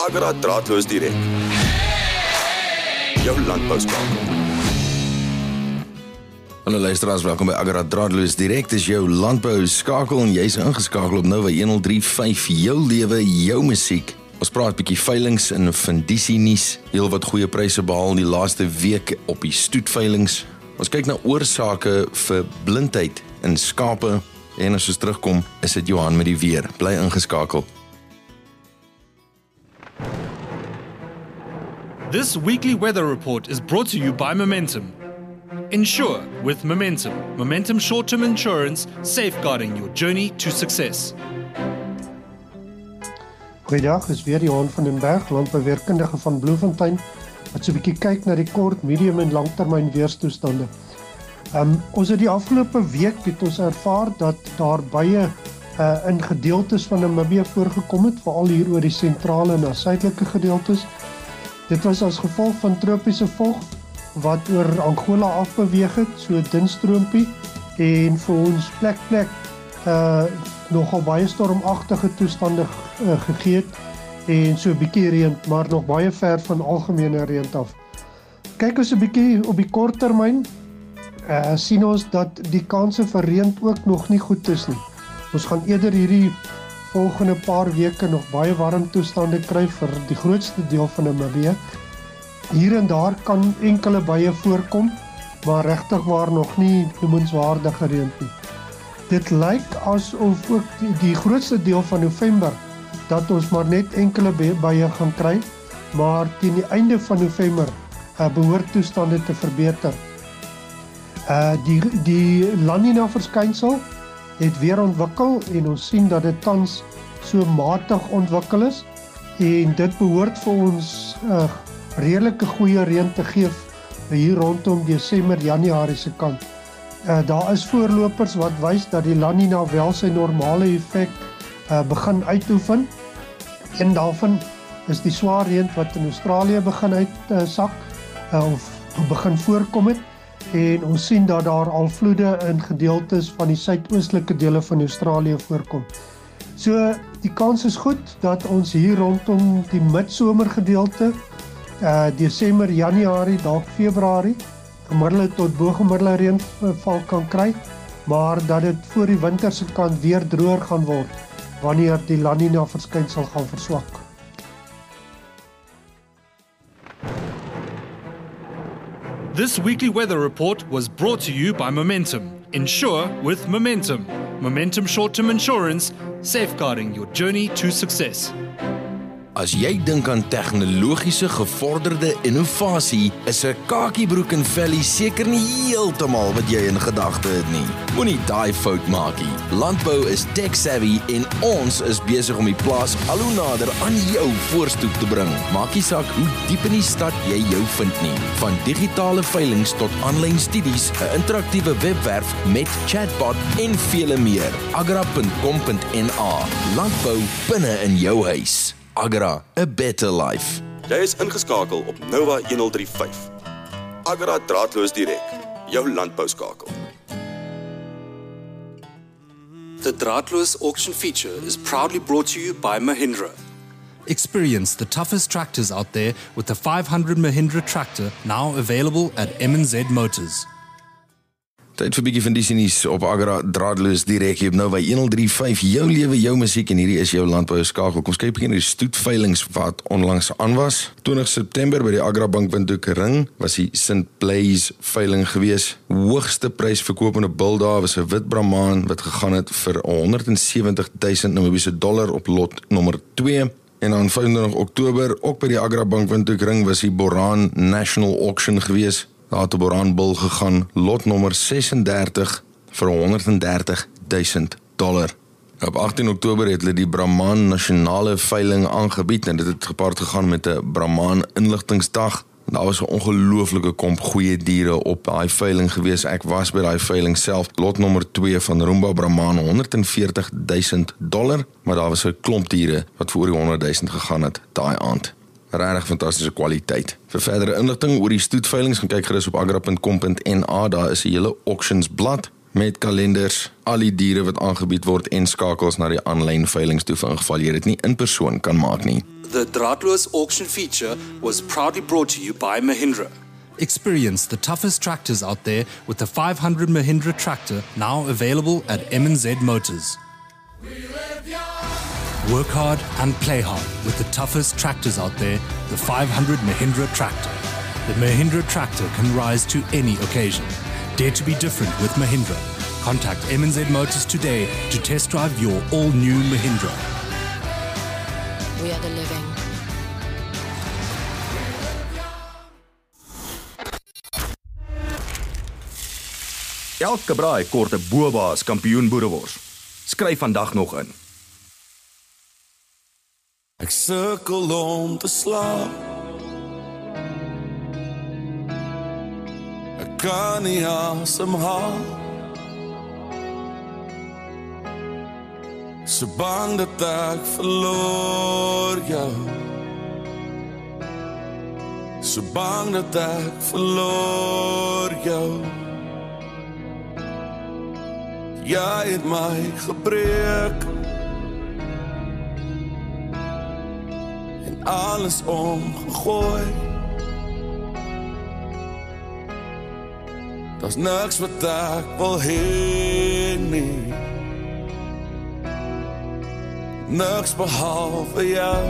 Agra Draadloos Direk. Jou landbouskakel. Hallo luisteraars, welkom by Agra Draadloos Direk. Dis jou landbouskakel en jy's ingeskakel op Nova 103.5, jou lewe, jou musiek. Ons praat 'n bietjie veilings en fundisie nuus. Heel wat goeie pryse behaal die laaste week op die stoetveilings. Ons kyk na oorsake vir blindheid in skape en as ons terugkom, is dit Johan met die weer. Bly ingeskakel. This weekly weather report is brought to you by Momentum. Insure with Momentum. Momentum short-term insurance, safeguarding your journey to success. Goeiedag, is weer Johan van den Berg, landbouweerkundige van Bloemfontein, wat so 'n bietjie kyk na die kort, medium en langtermyn weerstoestande. Ons het die afgelope week het ons ervaar dat daar baie in gedeeltes van Namibië voorgekom het, veral hier oor die sentrale en suidelike gedeeltes. Dit was as gevolg van tropiese volg wat oor Angola afbeweeg het, so 'n dun stroompie, en vir ons plek nogal baie stormagtige toestande gegee het, en so 'n bietjie reën, maar nog baie ver van algemene reën af. Kyk ons 'n bietjie op die kort termyn, sien ons dat die kanse vir reën ook nog nie goed is nie. Ons gaan eerder hierdie volgende paar weke nog baie warm toestande kry vir die grootste deel van Namibië. Hier en daar kan enkele buie voorkom, maar regtig waar nog nie noemenswaardige reën nie. Dit lyk asof ook die grootste deel van November dat ons maar net enkele buie gaan kry, maar teen die einde van November behoort toestande te verbeter. Die La Nina verskynsel het weer ontwikkel en ons sien dat dit tans so matig ontwikkel is, en dit behoort vir ons redelike goeie reën te gee hier rondom Desember, Januarie se kant. Daar is voorlopers wat wys dat die La Nina wel sy normale effek begin uitoefen. Een daarvan is die swaar reën wat in Australië begin uitsak of begin voorkom het, en ons sien dat daar al vloede in gedeeltes van die suidoostelike dele van Australië voorkom. So die kans is goed dat ons hier rondom die midsomergedeelte, Desember, Januarie, dalk Februarie, gemiddelde tot bogemiddelde reënval kan kry, maar dat dit voor die winterse kant weer droër gaan word wanneer die La Nina verskynsel gaan verswak. This weekly weather report was brought to you by Momentum. Insure with Momentum. Momentum short-term insurance, safeguarding your journey to success. As jy dink aan tegnologiese gevorderde innovasie, is 'n kakiebroek en vellie seker nie heeltemal wat jy in gedagte het nie. Moenie daai fout maak nie. Landbou is tech savvy en ons is besig om die plaas al hoe nader aan jou voorstoep te bring. Maak nie saak hoe diep in die stad jy jou vind nie. Van digitale veilings tot aanlyn studies, 'n interaktiewe webwerf met chatbot en vele meer. agra.com.na. Landbou binne in jou huis. Agra, a better life. Jy is ingeskakel op Nova 103.5. Agra Draadloos Direk, jou landbouskakel. The Draadloos auction feature is proudly brought to you by Mahindra. Experience the toughest tractors out there with the 500 Mahindra tractor now available at M&Z Motors. Tyd vir bietjie fundisie nuus op Agra Draadloos Direk op Nova 103.5, jou lewe, jou musiek, en hierdie is jou landbouskakel. Kom ons kyk bietjie na die stoetveilings wat onlangs aan was. 20 September by die Agra Bankwind Ring was die St. Blaise veiling gewees. Hoogste prys verkopende bil daar was 'n wit Brahman wat gegaan het vir 170.000 Namibiese dollar op lot nommer 2. En aan 25 Oktober, ook by die Agra Bankwind Ring, was die Boran National Auction gewees. Daar het 'n Boran-bil gegaan, lot nommer 36 vir 130.000 dollar. Op 18 Oktober het hulle die Brahman Nasionale Veiling aangebied en dit het gepaard gegaan met 'n Brahman inligtingsdag. Daar was 'n ongelooflike komp goeie diere op daai veiling gewees. Ek was by daai veiling self. Lot nommer 2 van Rumba Brahman, 140.000 dollar, maar daar was 'n klomp diere wat vir oor die 100.000 gegaan het daai aand. Regtig fantastiese kwaliteit. Vir verdere inligting oor die stoetveilings, gaan kyk gerus op agra.com.na. Daar is 'n hele auctions blad met kalenders, al die diere wat aangebied word en skakels na die aanlyn veilings toe vir ingeval jy dit nie in persoon kan maak nie. The Draadloos auction feature was proudly brought to you by Mahindra. Experience the toughest tractors out there with the 500 Mahindra tractor now available at M&Z Motors. Work hard and play hard with the toughest tractors out there, the 500 Mahindra tractor. The Mahindra tractor can rise to any occasion. Dare to be different with Mahindra. Contact M&Z Motors today to test drive your all-new Mahindra. We are the living. Elke braai kort 'n boebaas kampioen boerewors. Skryf vandag nog in. Ek sukkel om te slaap. Ek kan nie asemhaal. So bang dat ek verloor jou. So bang dat ek verloor jou. Jy het my gebreek en alles omgegooi. Daar's niks wat ek wil hê nie, niks behalwe jou.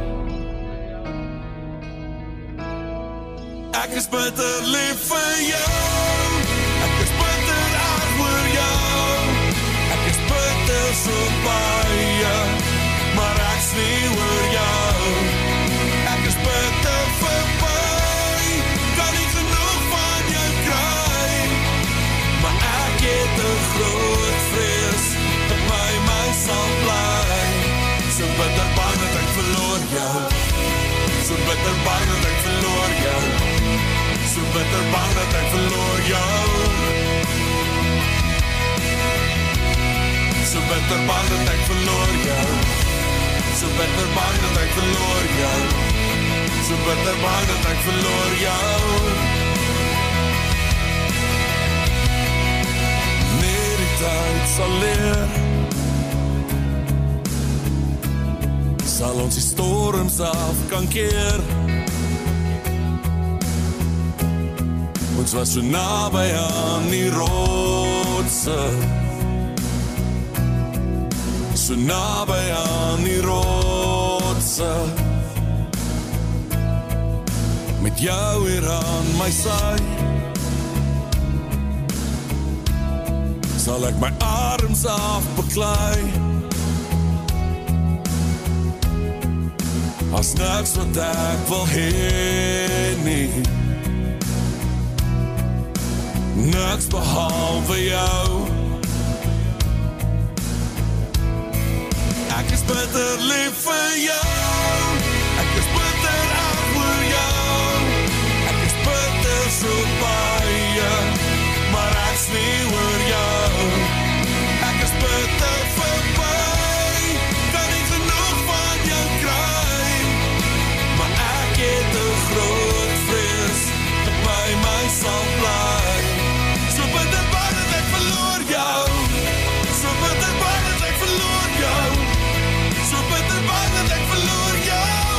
Ek is bitter lief vir jou. Ek is bitter erg oor jou. Ek is bitter so baie, maar ek's nie oor jou. Ek is bitter verby, kan nie genoeg van jou kry. Maar ek het 'n groot vrees dat my sal bly. So bitter bang dat ek verloor jou. So bitter bang dat ek verloor jou. So bitter bang dat ek verloor jou. So bitter bang dat ek verloor jou. So bitter bang dat ek verloor jou. So bitter bang dat ek verloor jou. Nee, die tyd sal leer. Sal ons die storms af kan keer. Ons was so naby aan die rotse. So naby aan die rotse. Met jou hier aan my sy, sal ek my arms afbeklei. As niks wat ek wil hê nie, niks behalwe jou. Ek is bitter lief vir jou. Ek is bitter erg oor jou. Ek is bitter so baie, maar ek's nie oor jou. Ek is bitter verby, kan nie genoeg van jou kry. Maar ek het 'n groot vrees dat my sal bly. So bitter bang dat ek verloor jou. So bitter bang dat ek verloor jou. So bitter bang dat ek verloor jou.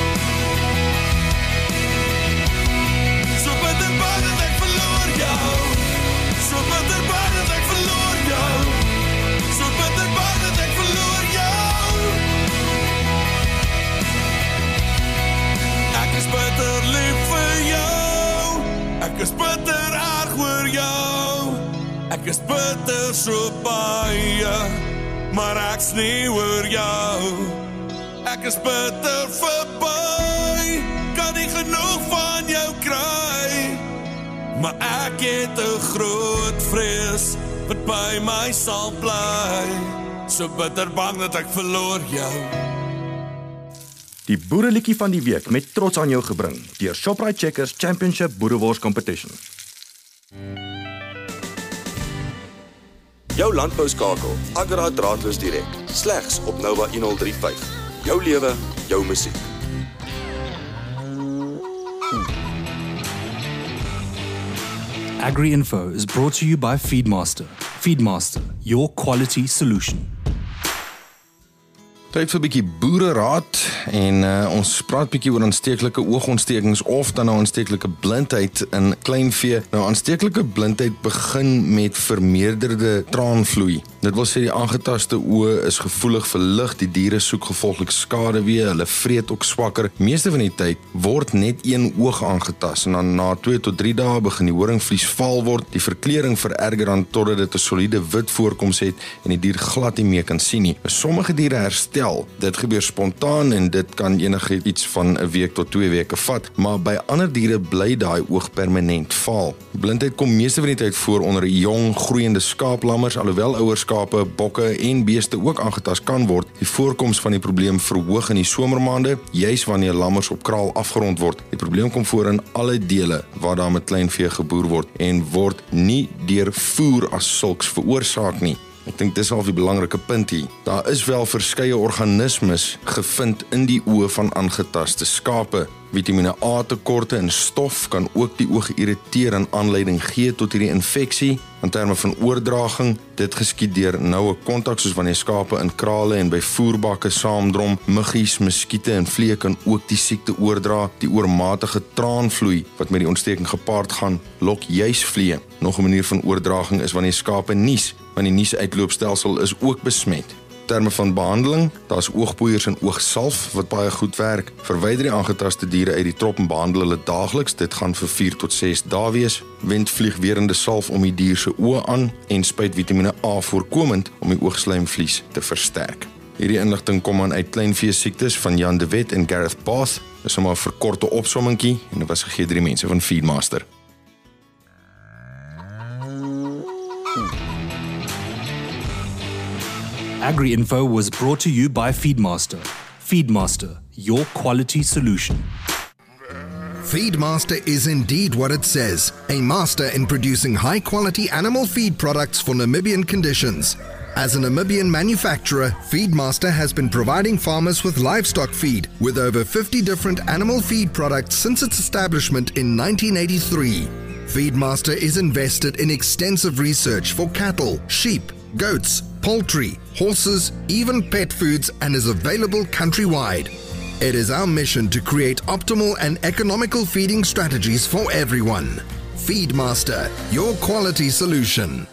So bitter bang dat ek verloor jou. So bitter bang dat ek verloor jou. So bitter bang dat ek verloor jou. Ek is bitter lief vir jou. Ek is bitter erg oor jou. Ek is bitter so baie, maar ek's nie oor jou. Ek is bitter verby, kan nie genoeg van jou kry. Maar ek het 'n groot vrees wat by my sal bly. So bitter bang dat ek verloor jou. Die boereliedjie van die week met trots aan jou gebring deur Shoprite Checkers Championship Boerewors Competition. Jou landbouskakel, Agra draadloos direk, slegs op Nova 1035. Jou lewe, jou musiek. Agri-Info is brought to you by Feedmaster. Feedmaster, your quality solution. Tyd vir 'n bietjie boereraad en ons praat bietjie oor aansteeklike oogontstekings of dan nou aansteeklike blindheid in kleinvee. Nou aansteeklike blindheid begin met vermeerderde traanvloei. Dit wil sê die aangetaste oë is gevoelig vir lig, die diere soek gevolglik skaduwee, hulle vreet ook swakker. Meeste van die tyd word net een oog aangetast en dan na 2 tot 3 dae begin die horingvlies vaal word, die verkleuring vererger dan totdat dit 'n soliede wit voorkoms het en die dier glad nie meer kan sien nie. Sommige diere herstel. Dit gebeur spontaan en dit kan enige iets van 'n week tot 2 weke vat, maar by ander diere bly daai oog permanent vaal. Blindheid kom meeste van die tyd voor onder jong, groeiende skaaplammers, alhoewel ouer skape, bokke en beeste ook aangetast kan word. Die voorkoms van die probleem verhoog in die somermaande, juis wanneer lammers op kraal afgerond word. Die probleem kom voor in alle dele waar daar met kleinvee geboer word en word nie deur voer as sulks veroorsaak nie. Ek dink dis al die belangrike punt hier. Daar is wel verskeie organismes gevind in die oë van aangetaste skape. Vitamine A tekorte en stof kan ook die oog irriteer en aanleiding gee tot hierdie infeksie. In terme van oordraging, dit geskied deur noue kontak soos wanneer skape in krale en by voerbakke saamdrom. Muggies, muskiete en vliee kan ook die siekte oordra. Die oormatige traanvloei wat met die ontsteking gepaard gaan, lok juis vliee. Nog 'n manier van oordraging is wanneer skape nies, want die niesuitloopstelsel is ook besmet. In terme van behandeling, daar's oogpoeiers en oogsalf wat baie goed werk. Verwyder die aangetaste diere uit die trop en behandel hulle daagliks. Dit gaan vir 4 tot 6 dae wees. Wend vliegwerende salf om die dier se oë aan en spuit Vitamine A voorkomend om die oogslijmvlies te versterk. Hierdie inligting kom aan uit kleinvee siektes van Jan de Wet en Gareth Bath. Dis maar 'n verkorte opsommingkie en dit was gegee deur die mense van Feedmaster. Agri-info was brought to you by Feedmaster. Feedmaster, your quality solution. Feedmaster is indeed what it says, a master in producing high-quality animal feed products for Namibian conditions. As a Namibian manufacturer, Feedmaster has been providing farmers with livestock feed with over 50 different animal feed products since its establishment in 1983. Feedmaster is invested in extensive research for cattle, sheep, goats, poultry, horses, even pet foods, and is available countrywide. It is our mission to create optimal and economical feeding strategies for everyone. Feedmaster, your quality solution.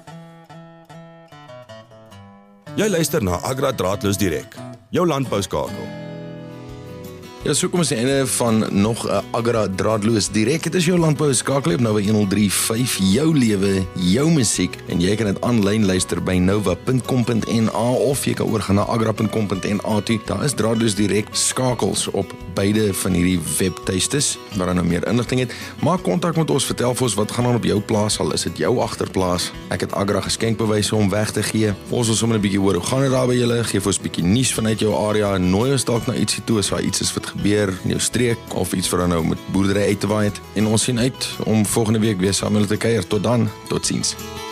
Jy luister na Agra Draadloos Direk, jou landbouskakel. Ja, so kom ons aan die einde van nog 'n Agra Draadloos Direk. Dit is jou landbouskakel op Nova 103.5, jou lewe, jou musiek en jy kan dit aanlyn luister by nova.com.na of jy kan oorgaan na agra.com.na toe. Daar is Draadloos Direk skakels op beide van hierdie webtuistes waar dan nou meer inligting het. Maak kontak met ons, vertel vir ons wat gaan aan op jou plaas, al is dit jou agterplaas. Ek het Agra geskenkbewyse om weg te gee. Ons wil sommer 'n bietjie hoor hoe gaan dit daar by julle? Geef ons 'n bietjie nuus vanuit jou area en nooi ons dalk na ietsie toe as daar iets is wat gebeur in jou streek of iets wat dan nou met boerdery uit te waai het. En ons sien uit om volgende week weer saam met julle te kuier. Tot dan, totsiens.